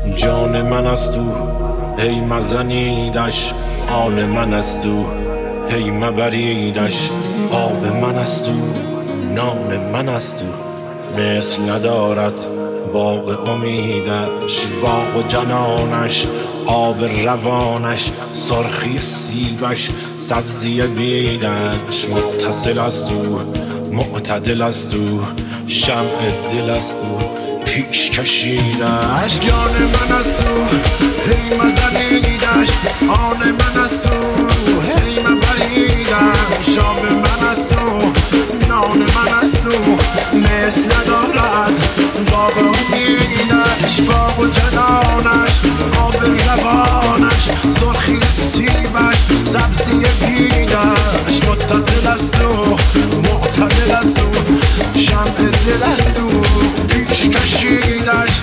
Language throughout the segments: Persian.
جان من است او هی مزنیدش، آن من است او هی مبریدش. آب من است او نان من است او، مثل ندارد باغ امیدش. باغ و جنانش آب روانش، سرخی سیبش سبزی بیدش. متصل است او معتدل است او، شمع دل است او پیش کشیدش. جان من است او هی مزنیدش، آن من است او هی مبریدش. آب من است او نان من است او، مثل ندارد باغ امیدش. باغ و جنانش آب روانش، سرخی سیبش سبزی بیدش. متصل است او معتدل است او، شمع دل است او پیش کشیدش.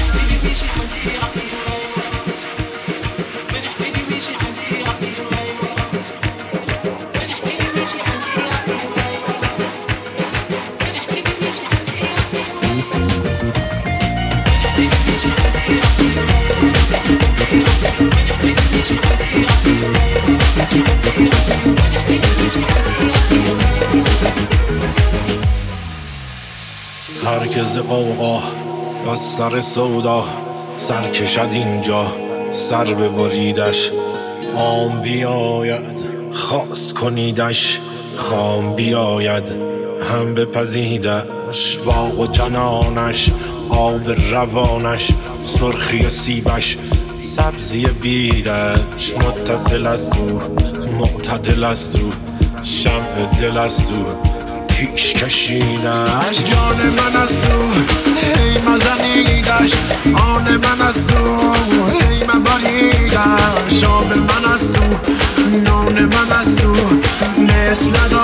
هرکز قوقا و سر سودا، سر کشد اینجا سر ببریدش. عام بیاید خاص کنیدش، خام بیاید هم بپزیدش. باغ و جنانش آب روانش، سرخی سیبش سبزی بیدش. متصل است او معتدل است او، شمع دل است او پیش کشیدش. جان من است او هی مزنیدش، آن من است او هی مبریدش. آب من است او نان من است او، مثل